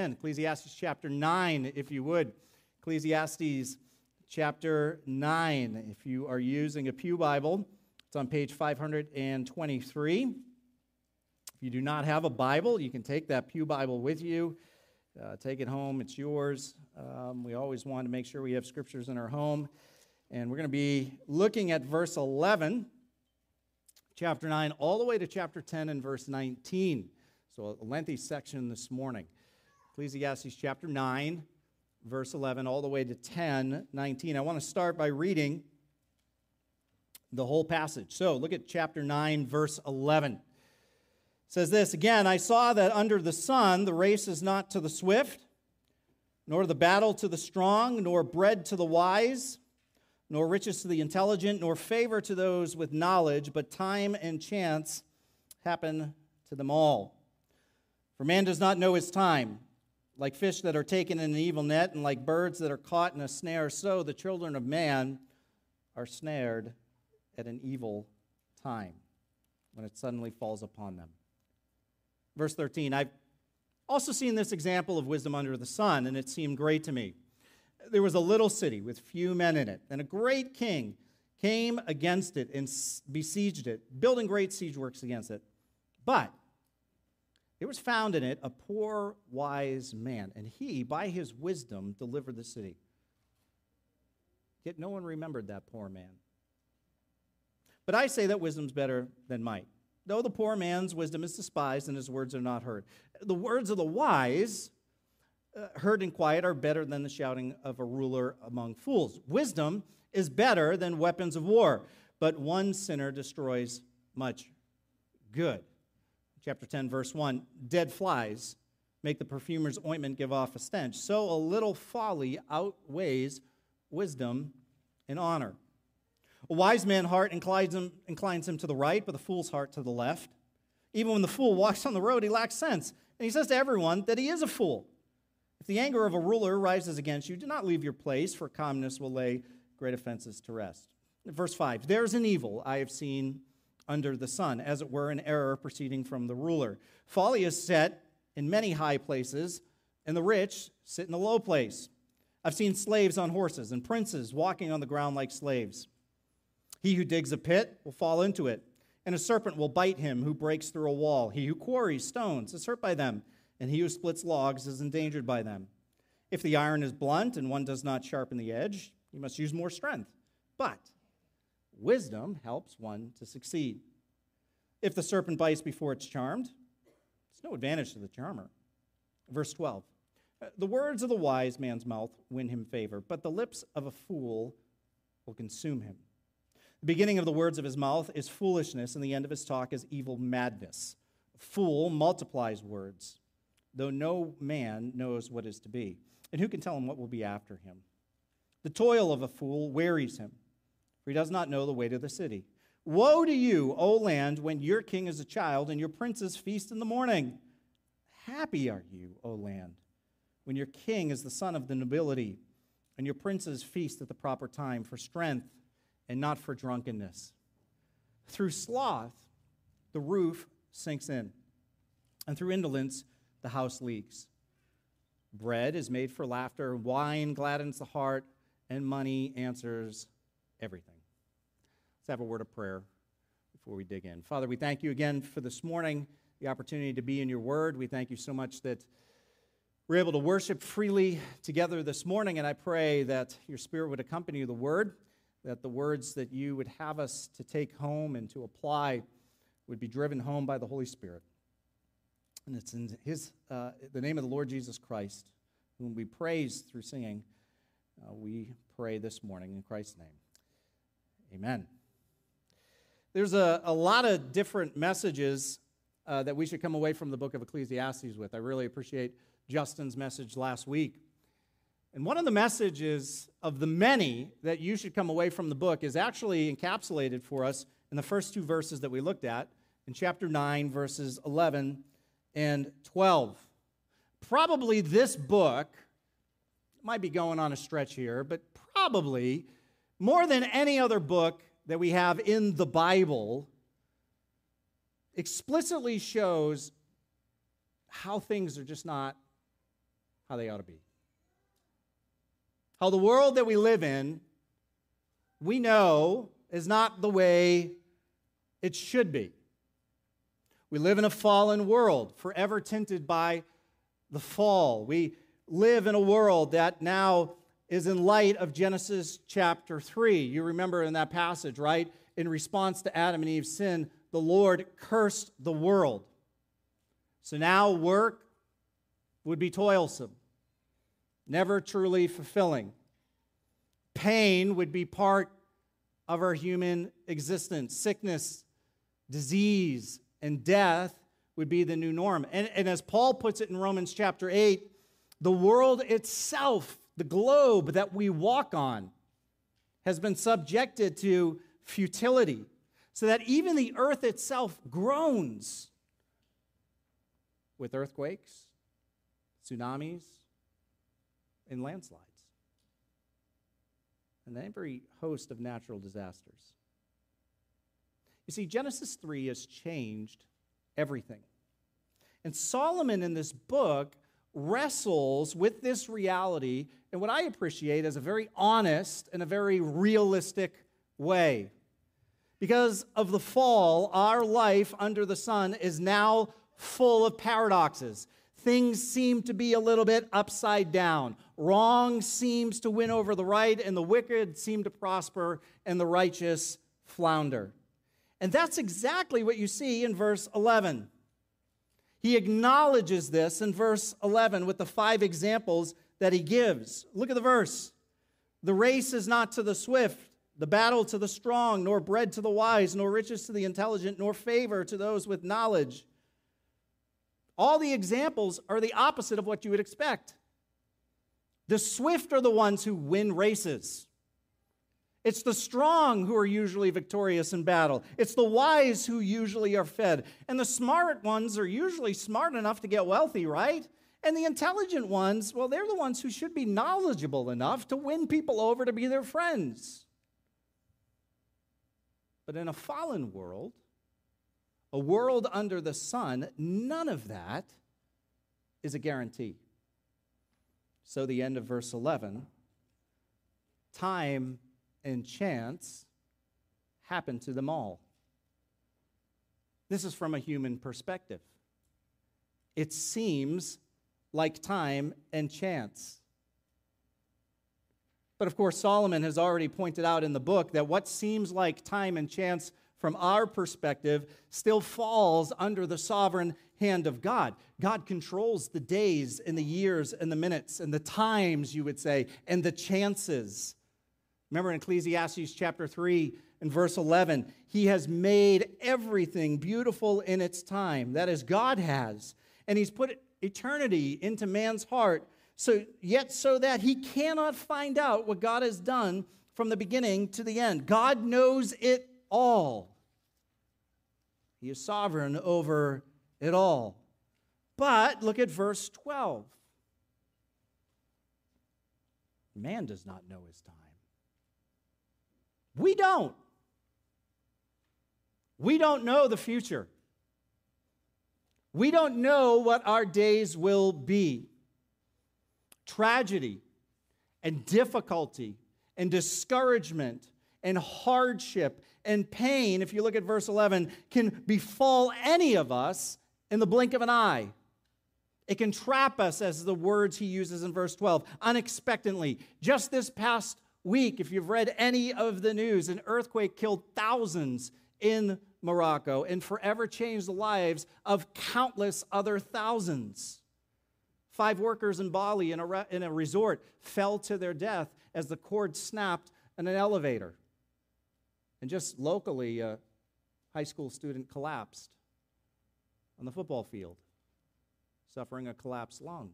in. Ecclesiastes chapter 9, if you would. Ecclesiastes chapter 9. If you are using a Pew Bible, it's on page 523. If you do not have a Bible, you can take that Pew Bible with you. Take it home. It's yours. We always want to make sure we have scriptures in our home. And we're going to be looking at verse 11, chapter 9, all the way to chapter 10 and verse 19. So a lengthy section this morning. Ecclesiastes chapter 9, verse 11, all the way to 10, 19. I want to start by reading the whole passage. So look at chapter 9, verse 11. It says this, "Again, I saw that under the sun the race is not to the swift, nor the battle to the strong, nor bread to the wise, nor riches to the intelligent, nor favor to those with knowledge, but time and chance happen to them all. For man does not know his time. Like fish that are taken in an evil net, and like birds that are caught in a snare, so the children of man are snared at an evil time, when it suddenly falls upon them." Verse 13, "I've also seen this example of wisdom under the sun, and it seemed great to me. There was a little city with few men in it, and a great king came against it and besieged it, building great siege works against it. But there was found in it a poor, wise man, and he, by his wisdom, delivered the city. Yet no one remembered that poor man. But I say that wisdom's better than might. Though the poor man's wisdom is despised, and his words are not heard. The words of the wise, heard in quiet, are better than the shouting of a ruler among fools. Wisdom is better than weapons of war, but one sinner destroys much good." Chapter 10, verse 1, "Dead flies make the perfumer's ointment give off a stench. So a little folly outweighs wisdom and honor. A wise man's heart inclines him to the right, but the fool's heart to the left. Even when the fool walks on the road, he lacks sense. And he says to everyone that he is a fool. If the anger of a ruler rises against you, do not leave your place, for calmness will lay great offenses to rest." Verse 5, "There's an evil I have seen under the sun, as it were an error proceeding from the ruler. Folly is set in many high places, and the rich sit in a low place. I've seen slaves on horses and princes walking on the ground like slaves. He who digs a pit will fall into it, and a serpent will bite him who breaks through a wall. He who quarries stones is hurt by them, and he who splits logs is endangered by them. If the iron is blunt and one does not sharpen the edge, you must use more strength. But wisdom helps one to succeed. If the serpent bites before it's charmed, it's no advantage to the charmer." Verse 12, "The words of the wise man's mouth win him favor, but the lips of a fool will consume him. The beginning of the words of his mouth is foolishness, and the end of his talk is evil madness. A fool multiplies words, though no man knows what is to be, and who can tell him what will be after him? The toil of a fool wearies him, for he does not know the way to the city. Woe to you, O land, when your king is a child and your princes feast in the morning. Happy are you, O land, when your king is the son of the nobility and your princes feast at the proper time for strength and not for drunkenness. Through sloth, the roof sinks in, and through indolence, the house leaks. Bread is made for laughter, wine gladdens the heart, and money answers everything." Let's have a word of prayer before we dig in. Father, we thank you again for this morning, the opportunity to be in your word. We thank you so much that we're able to worship freely together this morning, and I pray that your Spirit would accompany the word, that the words that you would have us to take home and to apply would be driven home by the Holy Spirit. And it's in the name of the Lord Jesus Christ, whom we praise through singing, we pray this morning in Christ's name. Amen. There's a lot of different messages that we should come away from the book of Ecclesiastes with. I really appreciate Justin's message last week. And one of the messages of the many that you should come away from the book is actually encapsulated for us in the first two verses that we looked at, in chapter 9, verses 11 and 12. Probably this book, might be going on a stretch here, but probably more than any other book that we have in the Bible, explicitly shows how things are just not how they ought to be. How the world that we live in, we know, is not the way it should be. We live in a fallen world, forever tinted by the fall. We live in a world that now is in light of Genesis chapter 3. You remember in that passage, right? In response to Adam and Eve's sin, the Lord cursed the world. So now work would be toilsome, never truly fulfilling. Pain would be part of our human existence. Sickness, disease, and death would be the new norm. And as Paul puts it in Romans chapter 8, the world itself, the globe that we walk on, has been subjected to futility, so that even the earth itself groans with earthquakes, tsunamis, and landslides, and every host of natural disasters. You see, Genesis 3 has changed everything. And Solomon in this book wrestles with this reality in what I appreciate as a very honest and a very realistic way. Because of the fall, our life under the sun is now full of paradoxes. Things seem to be a little bit upside down. Wrong seems to win over the right, and the wicked seem to prosper, and the righteous flounder. And that's exactly what you see in verse 11. He acknowledges this in verse 11 with the 5 examples that he gives. Look at the verse. The race is not to the swift, the battle to the strong, nor bread to the wise, nor riches to the intelligent, nor favor to those with knowledge. All the examples are the opposite of what you would expect. The swift are the ones who win races. It's the strong who are usually victorious in battle. It's the wise who usually are fed. And the smart ones are usually smart enough to get wealthy, right? And the intelligent ones, well, they're the ones who should be knowledgeable enough to win people over to be their friends. But in a fallen world, a world under the sun, none of that is a guarantee. So the end of verse 11, time and chance happen to them all. This is from a human perspective. It seems like time and chance. But of course, Solomon has already pointed out in the book that what seems like time and chance from our perspective still falls under the sovereign hand of God. God controls the days and the years and the minutes and the times, you would say, and the chances. Remember in Ecclesiastes chapter 3 and verse 11, he has made everything beautiful in its time. That is, God has. And he's put eternity into man's heart, so that he cannot find out what God has done from the beginning to the end. God knows it all. He is sovereign over it all. But look at verse 12. Man does not know his time. We don't. We don't know the future. We don't know what our days will be. Tragedy and difficulty and discouragement and hardship and pain, if you look at verse 11, can befall any of us in the blink of an eye. It can trap us, as the words he uses in verse 12, unexpectedly. Just this past week, if you've read any of the news, an earthquake killed thousands in Morocco and forever changed the lives of countless other thousands. 5 workers in Bali in a resort fell to their death as the cord snapped in an elevator. And just locally, a high school student collapsed on the football field, suffering a collapsed lung.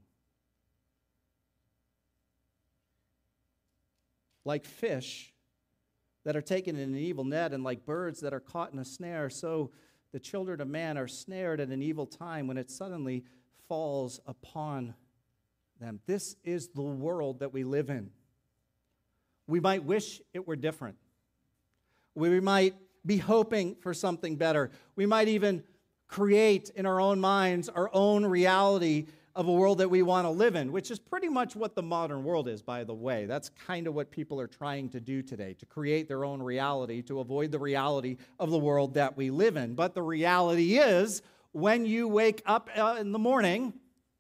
Like fish that are taken in an evil net, and like birds that are caught in a snare, so the children of man are snared at an evil time when it suddenly falls upon them. This is the world that we live in. We might wish it were different. We might be hoping for something better. We might even create in our own minds our own reality of a world that we want to live in, which is pretty much what the modern world is, by the way. That's kind of what people are trying to do today, to create their own reality, to avoid the reality of the world that we live in. But the reality is, when you wake up in the morning,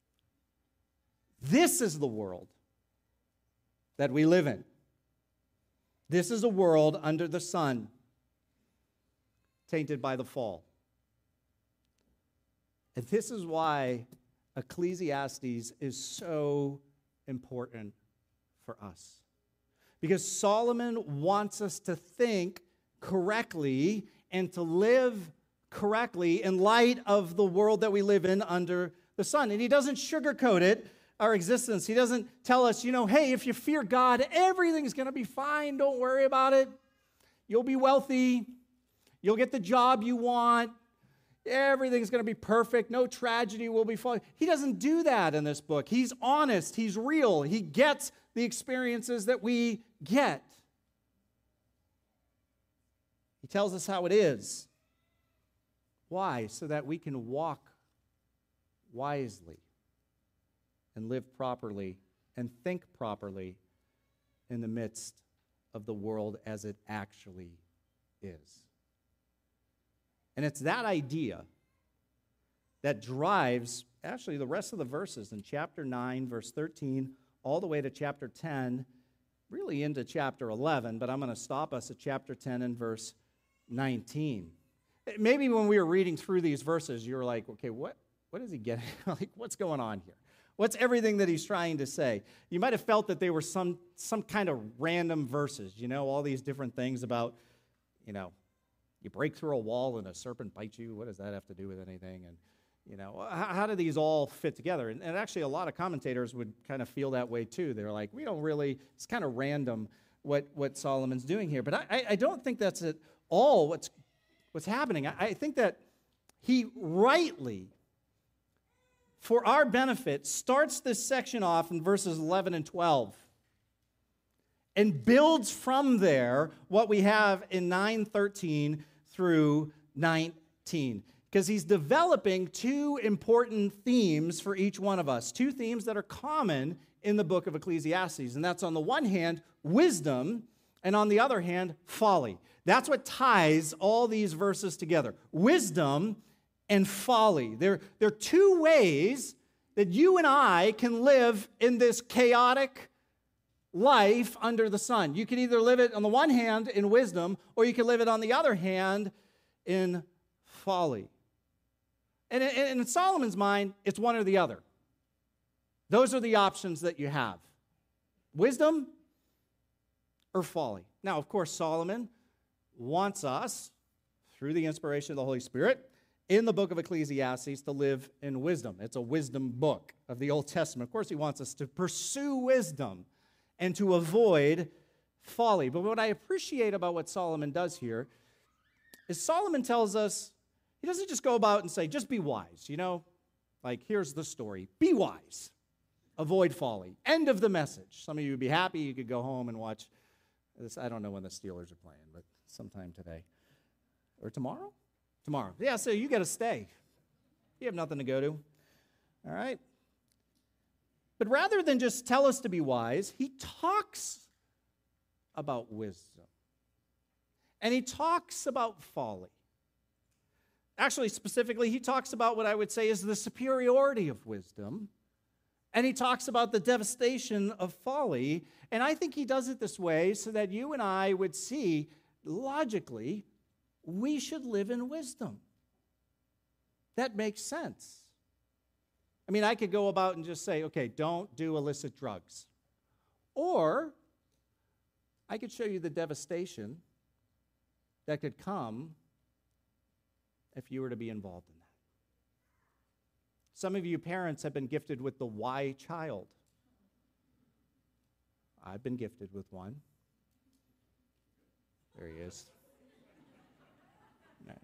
this is the world that we live in. This is a world under the sun, tainted by the fall. And this is why Ecclesiastes is so important for us. Because Solomon wants us to think correctly and to live correctly in light of the world that we live in under the sun. And he doesn't sugarcoat it, our existence. He doesn't tell us, hey, if you fear God, everything's going to be fine. Don't worry about it. You'll be wealthy. You'll get the job you want. Everything's going to be perfect. No tragedy will be falling. He doesn't do that in this book. He's honest. He's real. He gets the experiences that we get. He tells us how it is. Why? So that we can walk wisely and live properly and think properly in the midst of the world as it actually is. And it's that idea that drives actually the rest of the verses in chapter 9, verse 13, all the way to chapter 10, really into chapter 11, but I'm going to stop us at chapter 10 and verse 19. Maybe when we were reading through these verses, you were like, okay, what is he getting? Like, what's going on here? What's everything that he's trying to say? You might have felt that they were some kind of random verses, all these different things about, you break through a wall and a serpent bites you. What does that have to do with anything? And, how do these all fit together? And actually, a lot of commentators would kind of feel that way too. They're like, we don't really, it's kind of random what Solomon's doing here. But I don't think that's at all what's happening. I think that he rightly, for our benefit, starts this section off in verses 11 and 12 and builds from there what we have in 9:13 through 19. Because he's developing two important themes for each one of us, two themes that are common in the book of Ecclesiastes. And that's on the one hand, wisdom, and on the other hand, folly. That's what ties all these verses together. Wisdom and folly. They're two ways that you and I can live in this chaotic life under the sun. You can either live it on the one hand in wisdom, or you can live it on the other hand in folly. And in Solomon's mind, it's one or the other. Those are the options that you have. Wisdom or folly. Now, of course, Solomon wants us, through the inspiration of the Holy Spirit, in the book of Ecclesiastes to live in wisdom. It's a wisdom book of the Old Testament. Of course, he wants us to pursue wisdom and to avoid folly. But what I appreciate about what Solomon does here is Solomon tells us, he doesn't just go about and say, just be wise, like here's the story. Be wise. Avoid folly. End of the message. Some of you would be happy you could go home and watch this. I don't know when the Steelers are playing, but sometime today. Or tomorrow? Tomorrow. Yeah, so you got to stay. You have nothing to go to. All right? But rather than just tell us to be wise, he talks about wisdom. And he talks about folly. Actually, specifically, he talks about what I would say is the superiority of wisdom. And he talks about the devastation of folly. And I think he does it this way so that you and I would see, logically, we should live in wisdom. That makes sense. I mean, I could go about and just say, okay, don't do illicit drugs. Or I could show you the devastation that could come if you were to be involved in that. Some of you parents have been gifted with the why child. I've been gifted with one. There he is. Right.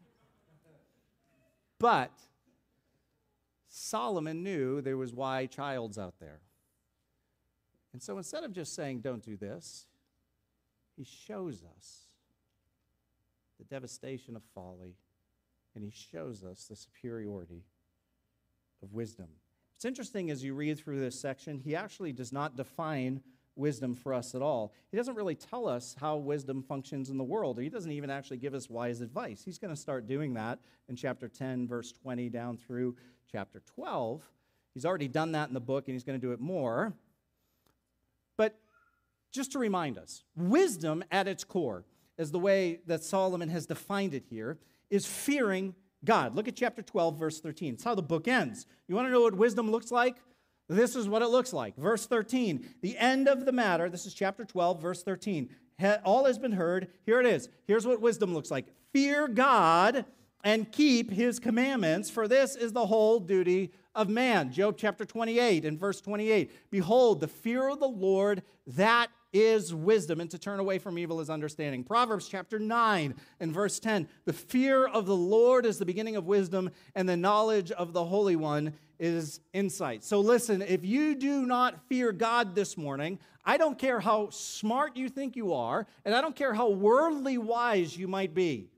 But Solomon knew there was why childs out there. And so instead of just saying, don't do this, he shows us the devastation of folly, and he shows us the superiority of wisdom. What's interesting as you read through this section, he actually does not define wisdom for us at all. He doesn't really tell us how wisdom functions in the world. He doesn't even actually give us wise advice. He's going to start doing that in chapter 10, verse 20, down through chapter 12. He's already done that in the book, and he's going to do it more. But just to remind us, wisdom at its core, as the way that Solomon has defined it here, is fearing God. Look at chapter 12, verse 13. It's how the book ends. You want to know what wisdom looks like? This is what it looks like. Verse 13, the end of the matter, this is chapter 12, verse 13. All has been heard. Here it is. Here's what wisdom looks like. Fear God and keep his commandments, for this is the whole duty of man. Job chapter 28 and verse 28. Behold, the fear of the Lord, that is wisdom, and to turn away from evil is understanding. Proverbs chapter 9 and verse 10. The fear of the Lord is the beginning of wisdom, and the knowledge of the Holy One is insight. So listen, if you do not fear God this morning, I don't care how smart you think you are, and I don't care how worldly wise you might be.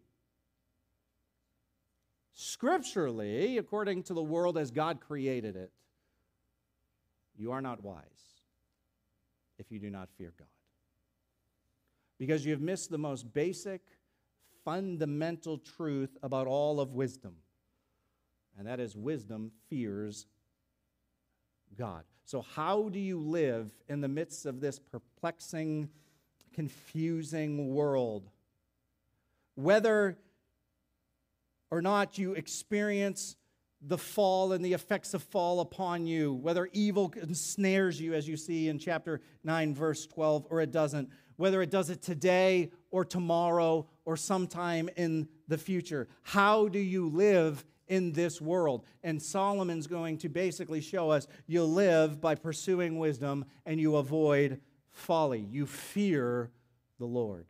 Scripturally, according to the world as God created it, you are not wise if you do not fear God. Because you have missed the most basic, fundamental truth about all of wisdom. And that is wisdom fears God. So how do you live in the midst of this perplexing, confusing world? Whether or not you experience the fall and the effects of fall upon you, whether evil ensnares you, as you see in chapter 9, verse 12, or it doesn't, whether it does it today or tomorrow or sometime in the future. How do you live in this world? And Solomon's going to basically show us you live by pursuing wisdom and you avoid folly. You fear the Lord.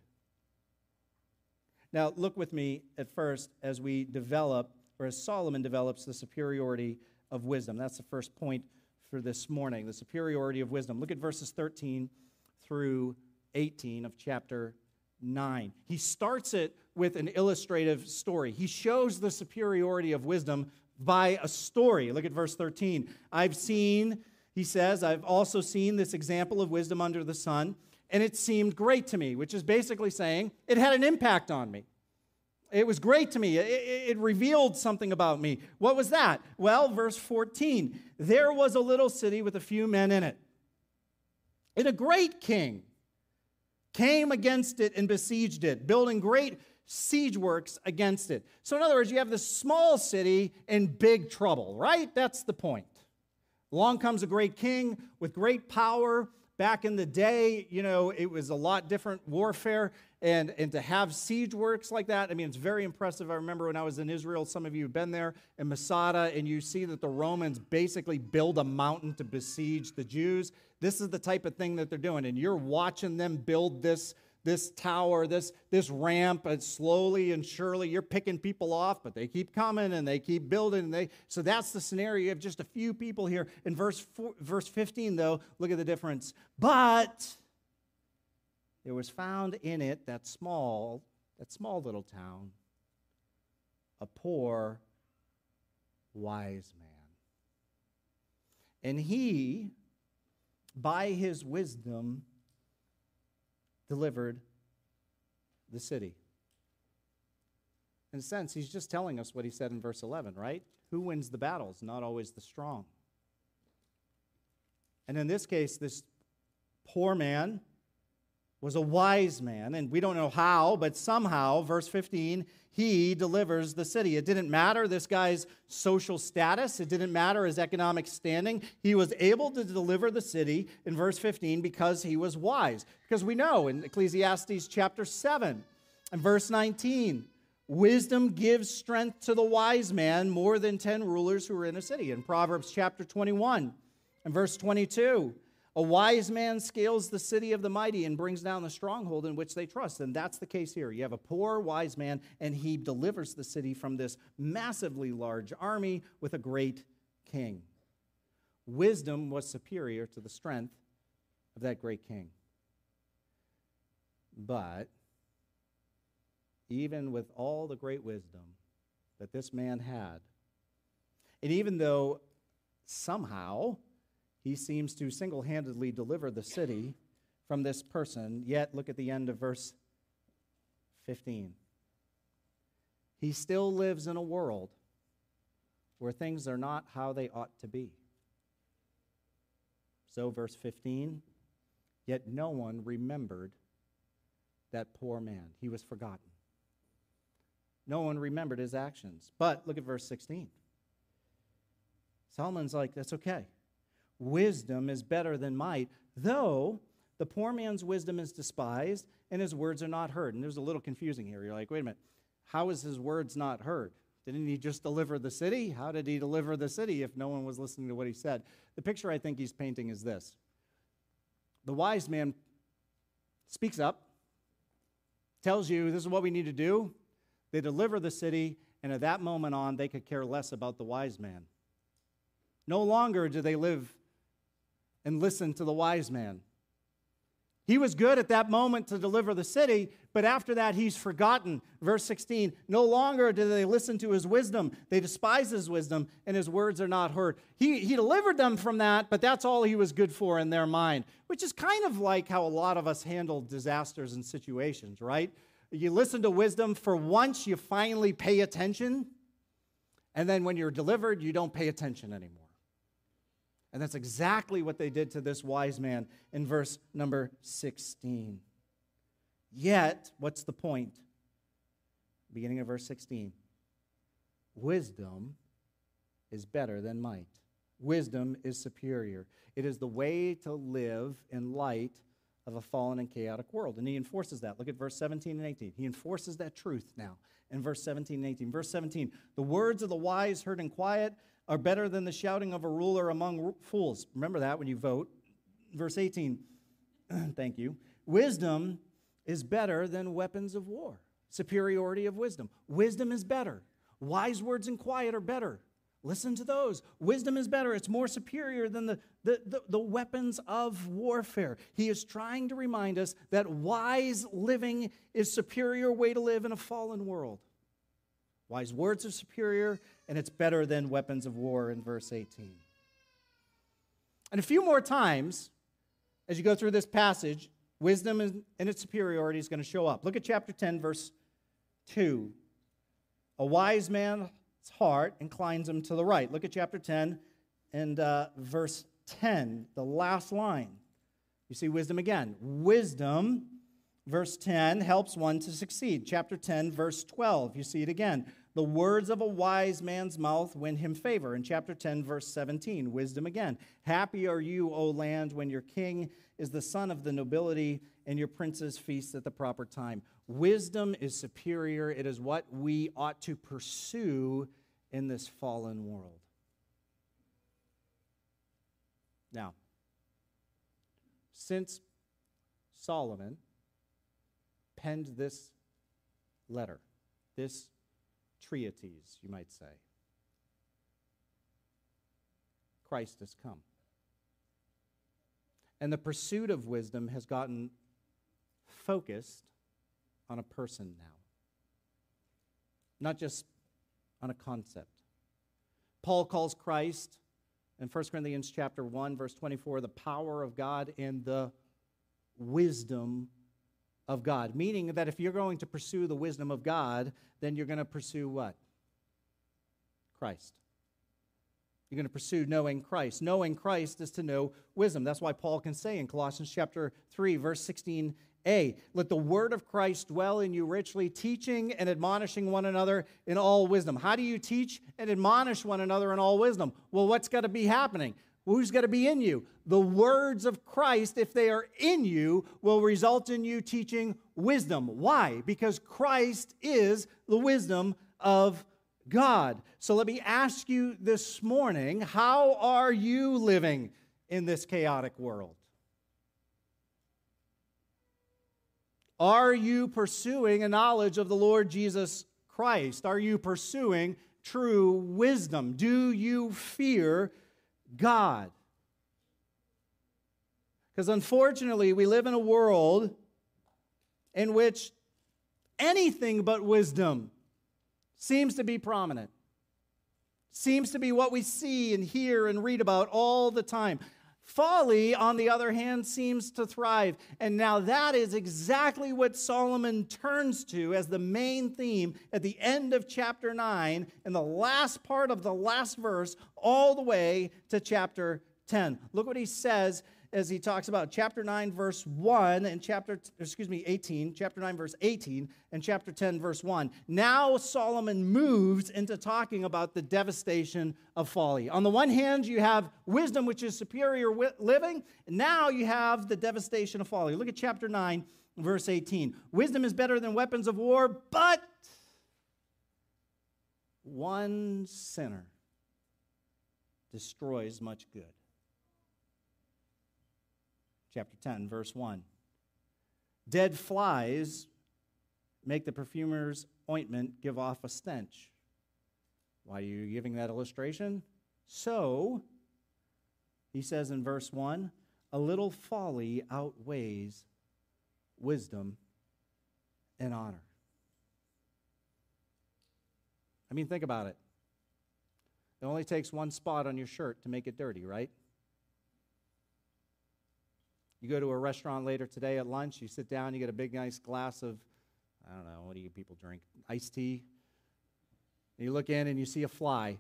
Now, look with me at first as we develop, or as Solomon develops, the superiority of wisdom. That's the first point for this morning, the superiority of wisdom. Look at verses 13 through 18 of chapter 9. He starts it with an illustrative story. He shows the superiority of wisdom by a story. Look at verse 13. I've also seen this example of wisdom under the sun, and it seemed great to me, which is basically saying it had an impact on me. It was great to me. It revealed something about me. What was that? Well, verse 14. There was a little city with a few men in it. And a great king came against it and besieged it, building great siege works against it. So in other words, you have this small city in big trouble, right? That's the point. Along comes a great king with great power. Back in the day, it was a lot different warfare, and to have siege works like that, it's very impressive. I remember when I was in Israel, some of you have been there, in Masada, and you see that the Romans basically build a mountain to besiege the Jews. This is the type of thing that they're doing, and you're watching them build this tower, this ramp, and slowly and surely you're picking people off, but they keep coming and they keep building. So that's the scenario. You have just a few people here. In verse 15, though, look at the difference. But there was found in it, that small little town, a poor, wise man. And he, by his wisdom, delivered the city. In a sense, he's just telling us what he said in verse 11, right? Who wins the battles? Not always the strong. And in this case, this poor man was a wise man, and we don't know how, but somehow, verse 15, he delivers the city. It didn't matter this guy's social status. It didn't matter his economic standing. He was able to deliver the city in verse 15 because he was wise. Because we know in Ecclesiastes chapter 7 and verse 19, wisdom gives strength to the wise man more than 10 rulers who are in a city. In Proverbs chapter 21 and verse 22, a wise man scales the city of the mighty and brings down the stronghold in which they trust. And that's the case here. You have a poor wise man, and he delivers the city from this massively large army with a great king. Wisdom was superior to the strength of that great king. But even with all the great wisdom that this man had, and even though somehow he seems to single-handedly deliver the city from this person. Yet, look at the end of verse 15. He still lives in a world where things are not how they ought to be. So, verse 15, yet no one remembered that poor man. He was forgotten. No one remembered his actions. But look at verse 16. Solomon's like, that's okay. Wisdom is better than might, though the poor man's wisdom is despised and his words are not heard. And there's a little confusing here. You're like, wait a minute. How is his words not heard? Didn't he just deliver the city? How did he deliver the city if no one was listening to what he said? The picture I think he's painting is this. The wise man speaks up, tells you this is what we need to do. They deliver the city, and at that moment on, they could care less about the wise man. No longer do they live and listen to the wise man. He was good at that moment to deliver the city, but after that he's forgotten. Verse 16, no longer do they listen to his wisdom. They despise his wisdom, and his words are not heard. He delivered them from that, but that's all he was good for in their mind, which is kind of like how a lot of us handle disasters and situations, right? You listen to wisdom for once, you finally pay attention, and then when you're delivered, you don't pay attention anymore. And that's exactly what they did to this wise man in verse number 16. Yet, what's the point? Beginning of verse 16. Wisdom is better than might. Wisdom is superior. It is the way to live in light of a fallen and chaotic world. And he enforces that. Look at verse 17 and 18. He enforces that truth now in verse 17 and 18. Verse 17, the words of the wise heard in quiet are better than the shouting of a ruler among fools. Remember that when you vote. Verse 18, thank you. Wisdom is better than weapons of war. Superiority of wisdom. Wisdom is better. Wise words in quiet are better. Listen to those. Wisdom is better. It's more superior than the weapons of warfare. He is trying to remind us that wise living is a superior way to live in a fallen world. Wise words are superior, and it's better than weapons of war in verse 18. And a few more times, as you go through this passage, wisdom and its superiority is going to show up. Look at chapter 10, verse 2. A wise man's heart inclines him to the right. Look at chapter 10 and verse 10, the last line. You see wisdom again. Wisdom, verse 10, helps one to succeed. Chapter 10, verse 12, you see it again. The words of a wise man's mouth win him favor. In chapter 10, verse 17, wisdom again. Happy are you, O land, when your king is the son of the nobility and your princes feast at the proper time. Wisdom is superior. It is what we ought to pursue in this fallen world. Now, since Solomon penned this letter, this treatise, you might say, Christ has come. And the pursuit of wisdom has gotten focused on a person now, not just on a concept. Paul calls Christ in 1 Corinthians chapter 1, verse 24, the power of God and the wisdom of God, meaning that if you're going to pursue the wisdom of God, then you're going to pursue what? Christ. You're going to pursue knowing Christ. Knowing Christ is to know wisdom. That's why Paul can say in Colossians chapter 3, verse 16a, let the word of Christ dwell in you richly, teaching and admonishing one another in all wisdom. How do you teach and admonish one another in all wisdom? Well, what's got to be happening? Who's got to be in you? The words of Christ, if they are in you, will result in you teaching wisdom. Why? Because Christ is the wisdom of God. So let me ask you this morning, how are you living in this chaotic world? Are you pursuing a knowledge of the Lord Jesus Christ? Are you pursuing true wisdom? Do you fear God? Because unfortunately, we live in a world in which anything but wisdom seems to be prominent. Seems to be what we see and hear and read about all the time. Folly, on the other hand, seems to thrive. And now that is exactly what Solomon turns to as the main theme at the end of chapter 9 and the last part of the last verse all the way to chapter 10. Look what he says as he talks about chapter 9, verse 1 and chapter 9, verse 18, and chapter 10, verse 1. Now Solomon moves into talking about the devastation of folly. On the one hand, you have wisdom, which is superior living, and now you have the devastation of folly. Look at chapter 9, verse 18. Wisdom is better than weapons of war, but one sinner destroys much good. Chapter 10, verse 1. Dead flies make the perfumer's ointment give off a stench. Why are you giving that illustration? So, he says in verse 1, a little folly outweighs wisdom and honor. I mean, think about it. It only takes one spot on your shirt to make it dirty, right? You go to a restaurant later today at lunch, you sit down, you get a big, nice glass of, I don't know, what do you people drink? Iced tea. And you look in and you see a fly.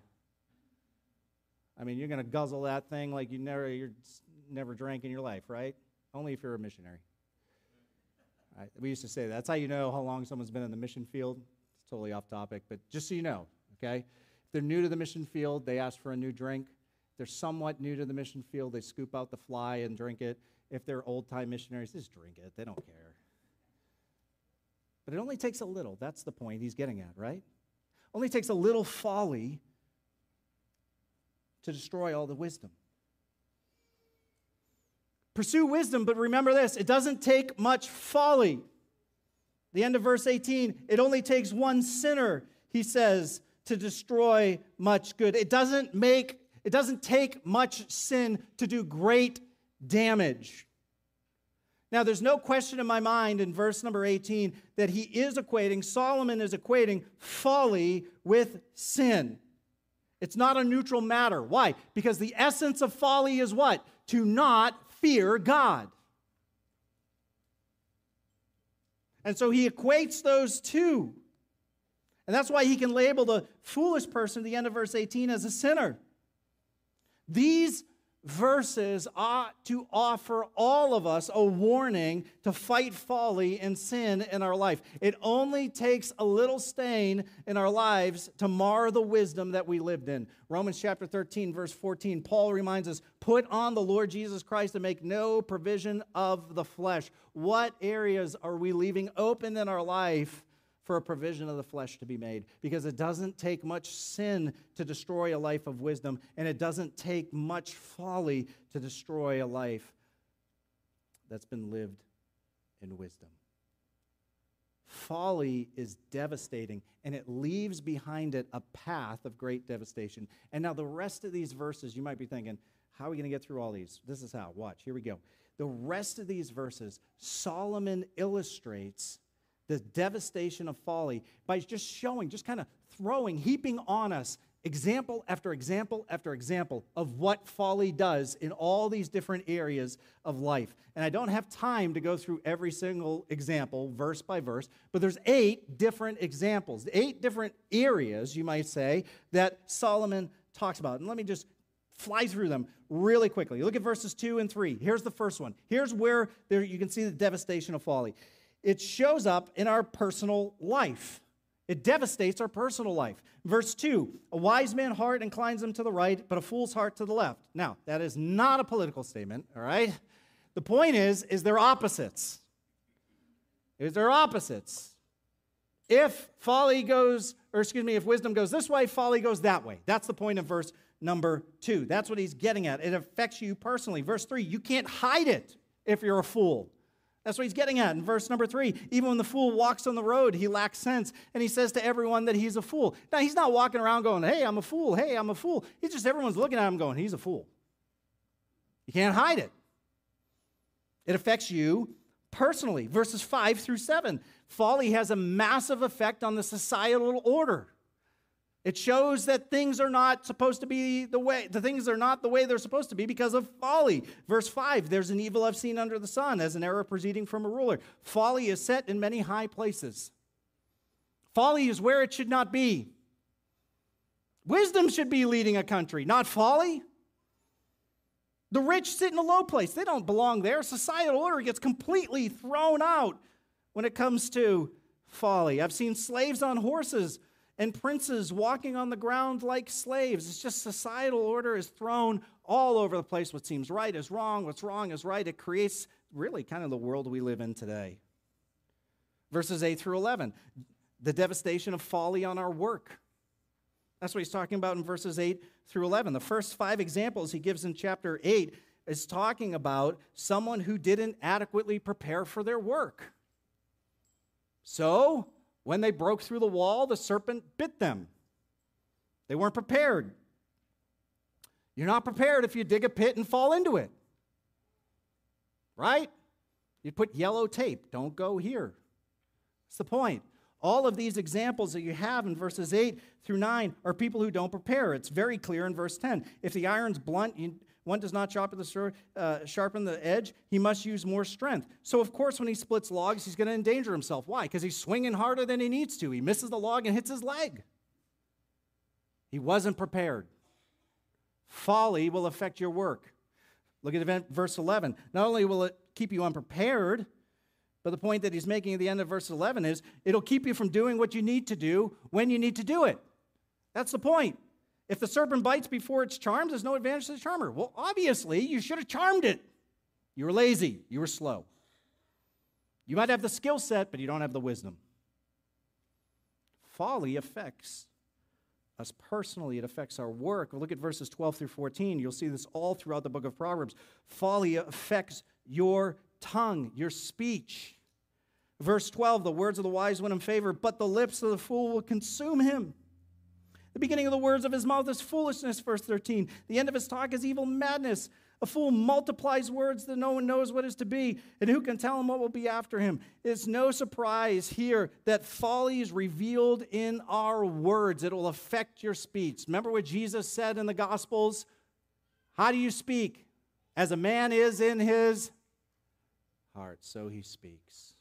I mean, you're going to guzzle that thing like you're never drank in your life, right? Only if you're a missionary. We used to say that. That's how you know how long someone's been in the mission field. It's totally off topic, but just so you know, okay? If they're new to the mission field, they ask for a new drink. If they're somewhat new to the mission field, they scoop out the fly and drink it. If they're old-time missionaries, just drink it. They don't care. But it only takes a little. That's the point he's getting at, right? Only takes a little folly to destroy all the wisdom. Pursue wisdom, but remember this, it doesn't take much folly. The end of verse 18, it only takes one sinner, he says, to destroy much good. It doesn't take much sin to do great damage. Now, there's no question in my mind in verse number 18 that Solomon is equating folly with sin. It's not a neutral matter. Why? Because the essence of folly is what? To not fear God. And so he equates those two. And that's why he can label the foolish person at the end of verse 18 as a sinner. These verses ought to offer all of us a warning to fight folly and sin in our life. It only takes a little stain in our lives to mar the wisdom that we lived in. Romans chapter 13, verse 14, Paul reminds us, put on the Lord Jesus Christ and make no provision of the flesh. What areas are we leaving open in our life for a provision of the flesh to be made? Because it doesn't take much sin to destroy a life of wisdom, and it doesn't take much folly to destroy a life that's been lived in wisdom. Folly is devastating, and it leaves behind it a path of great devastation. And now the rest of these verses, you might be thinking, how are we going to get through all these? This is how. Watch. Here we go. The rest of these verses, Solomon illustrates the devastation of folly by just kind of heaping on us example after example after example of what folly does in all these different areas of life. And I don't have time to go through every single example verse by verse, but there's 8 different examples, 8 different areas, you might say, that Solomon talks about. And let me just fly through them really quickly. Look at verses 2 and 3. Here's the first one. Here's where you can see the devastation of folly. It shows up in our personal life. It devastates our personal life. Verse 2, a wise man's heart inclines him to the right, but a fool's heart to the left. Now, that is not a political statement, all right? The point is they're opposites. They're opposites. If wisdom goes this way, folly goes that way. That's the point of verse number 2. That's what he's getting at. It affects you personally. Verse 3, you can't hide it if you're a fool. That's what he's getting at in verse number 3. Even when the fool walks on the road, he lacks sense, and he says to everyone that he's a fool. Now, he's not walking around going, hey, I'm a fool, hey, I'm a fool. Everyone's looking at him going, he's a fool. You can't hide it. It affects you personally. Verses 5 through 7. Folly has a massive effect on the societal order. It shows that things are not supposed to be the things are not the way they're supposed to be because of folly. Verse 5, there's an evil I've seen under the sun, as an error proceeding from a ruler. Folly is set in many high places. Folly is where it should not be. Wisdom should be leading a country, not folly. The rich sit in a low place. They don't belong there. Societal order gets completely thrown out when it comes to folly. I've seen slaves on horses and princes walking on the ground like slaves. It's just societal order is thrown all over the place. What seems right is wrong. What's wrong is right. It creates really kind of the world we live in today. Verses 8 through 11, the devastation of folly on our work. That's what he's talking about in verses 8 through 11. The first 5 examples he gives in chapter 8 is talking about someone who didn't adequately prepare for their work. So, when they broke through the wall, the serpent bit them. They weren't prepared. You're not prepared if you dig a pit and fall into it. Right? You'd put yellow tape. Don't go here. That's the point. All of these examples that you have in verses 8 through 9 are people who don't prepare. It's very clear in verse 10. If the iron's blunt, one does not sharpen the edge, he must use more strength. So, of course, when he splits logs, he's going to endanger himself. Why? Because he's swinging harder than he needs to. He misses the log and hits his leg. He wasn't prepared. Folly will affect your work. Look at verse 11. Not only will it keep you unprepared, but the point that he's making at the end of verse 11 is it'll keep you from doing what you need to do when you need to do it. That's the point. If the serpent bites before it's charmed, there's no advantage to the charmer. Well, obviously, you should have charmed it. You were lazy. You were slow. You might have the skill set, but you don't have the wisdom. Folly affects us personally. It affects our work. Look at verses 12 through 14. You'll see this all throughout the book of Proverbs. Folly affects your tongue, your speech. Verse 12, the words of the wise win him favor, but the lips of the fool will consume him. The beginning of the words of his mouth is foolishness, verse 13. The end of his talk is evil madness. A fool multiplies words that no one knows what is to be, and who can tell him what will be after him? It's no surprise here that folly is revealed in our words. It will affect your speech. Remember what Jesus said in the Gospels? How do you speak? As a man is in his heart, so he speaks.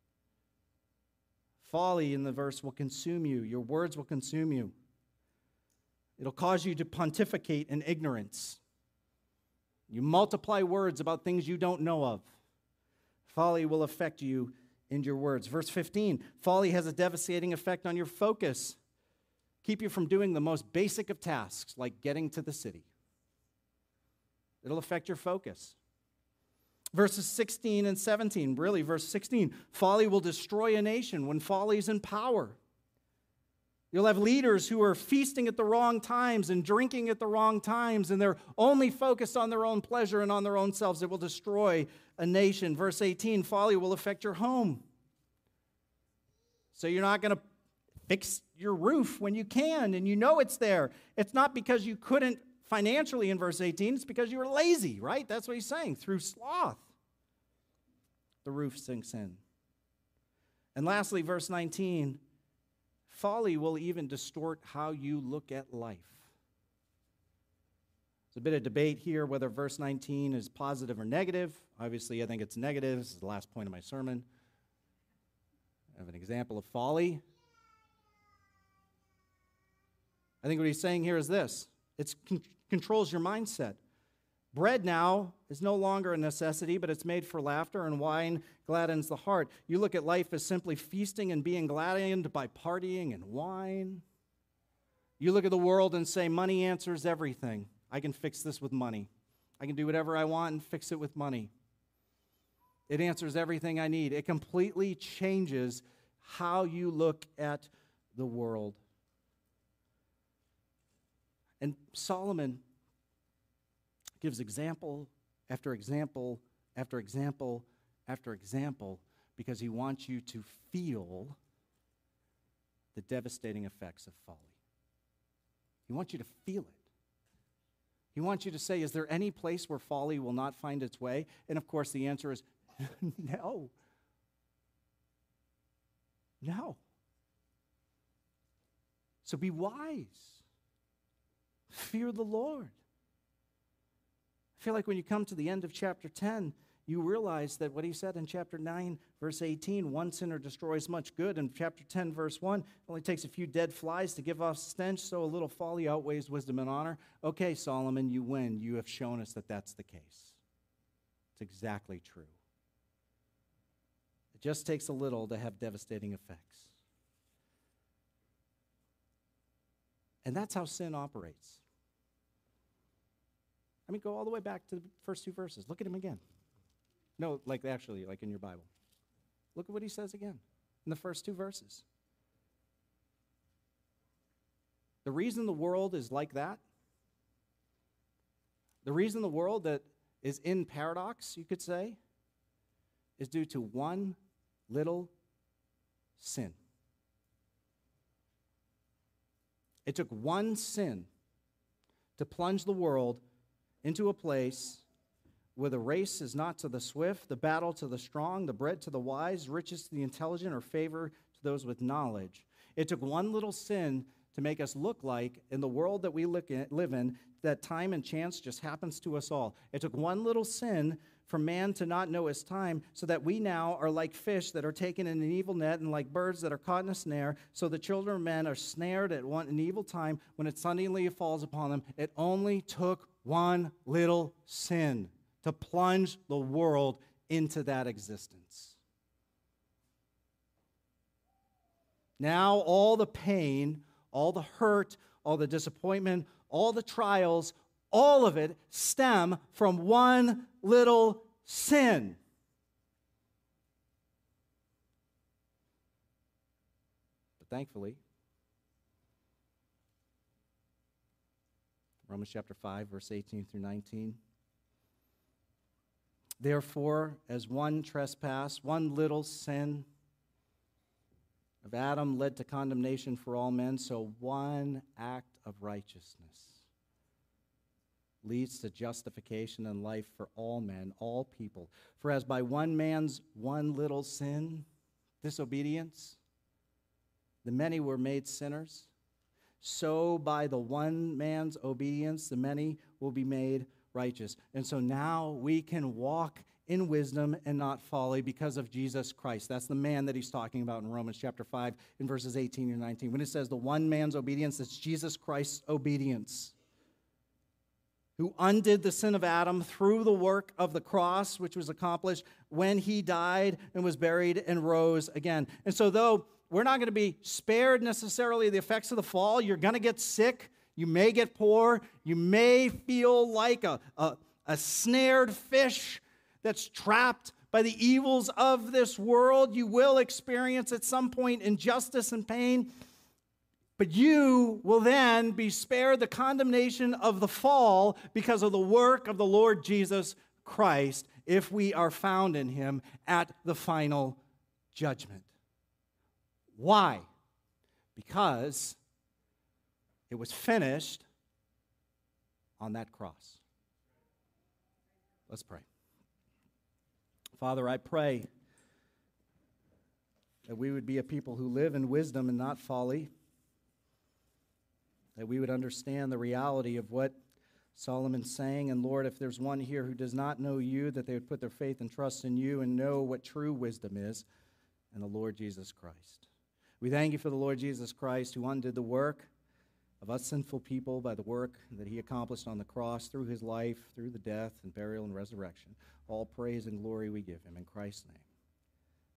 Folly in the verse will consume you. Your words will consume you. It'll cause you to pontificate in ignorance. You multiply words about things you don't know of. Folly will affect you in your words. Verse 15, folly has a devastating effect on your focus. Keep you from doing the most basic of tasks, like getting to the city. It'll affect your focus. Verses 16 and 17, really, verse 16, folly will destroy a nation when folly is in power. You'll have leaders who are feasting at the wrong times and drinking at the wrong times, and they're only focused on their own pleasure and on their own selves. It will destroy a nation. Verse 18, folly will affect your home. So you're not going to fix your roof when you can, and you know it's there. It's not because you couldn't financially in verse 18, it's because you were lazy, right? That's what he's saying. Through sloth, the roof sinks in. And lastly, verse 19, folly will even distort how you look at life. There's a bit of debate here whether verse 19 is positive or negative. Obviously, I think it's negative. This is the last point of my sermon. I have an example of folly. I think what he's saying here is this. It controls your mindset. Bread now is no longer a necessity, but it's made for laughter, and wine gladdens the heart. You look at life as simply feasting and being gladdened by partying and wine. You look at the world and say, money answers everything. I can fix this with money. I can do whatever I want and fix it with money. It answers everything I need. It completely changes how you look at the world. And Solomon gives example after example after example after example because he wants you to feel the devastating effects of folly. He wants you to feel it. He wants you to say, is there any place where folly will not find its way? And of course the answer is no. No. So be wise. Fear the Lord. I feel like when you come to the end of chapter 10, you realize that what he said in chapter 9, verse 18, one sinner destroys much good. In chapter 10, verse 1, it only takes a few dead flies to give off stench, so a little folly outweighs wisdom and honor. Okay, Solomon, you win. You have shown us that that's the case. It's exactly true. It just takes a little to have devastating effects. And that's how sin operates. I mean, go all the way back to the first two verses. Look at him again. No, like in your Bible. Look at what he says again in the first two verses. The reason the world is like that, the reason the world that is in paradox, you could say, is due to one little sin. It took one sin to plunge the world into a place where the race is not to the swift, the battle to the strong, the bread to the wise, riches to the intelligent, or favor to those with knowledge. It took one little sin to make us look like, in the world that we live in, that time and chance just happens to us all. It took one little sin for man to not know his time, so that we now are like fish that are taken in an evil net, and like birds that are caught in a snare, so the children of men are snared at an evil time when it suddenly falls upon them. It only took one little sin to plunge the world into that existence. Now all the pain, all the hurt, all the disappointment, all the trials, all of it stem from one little sin. But thankfully, Romans chapter 5, verse 18 through 19. Therefore, as one trespass, one little sin of Adam led to condemnation for all men, so one act of righteousness leads to justification and life for all men, all people. For as by one man's one little sin, disobedience, the many were made sinners, so by the one man's obedience, the many will be made righteous. And so now we can walk in wisdom and not folly because of Jesus Christ. That's the man that he's talking about in Romans chapter 5 in verses 18 and 19. When it says the one man's obedience, it's Jesus Christ's obedience, who undid the sin of Adam through the work of the cross, which was accomplished when he died and was buried and rose again. And so though we're not going to be spared necessarily the effects of the fall, you're going to get sick, you may get poor, you may feel like a snared fish that's trapped by the evils of this world. You will experience at some point injustice and pain, but you will then be spared the condemnation of the fall because of the work of the Lord Jesus Christ, if we are found in him at the final judgment. Why? Because it was finished on that cross. Let's pray. Father, I pray that we would be a people who live in wisdom and not folly, that we would understand the reality of what Solomon's saying, and Lord, if there's one here who does not know you, that they would put their faith and trust in you and know what true wisdom is, and the Lord Jesus Christ. We thank you for the Lord Jesus Christ, who undid the work of us sinful people by the work that he accomplished on the cross through his life, through the death and burial and resurrection. All praise and glory we give him in Christ's name.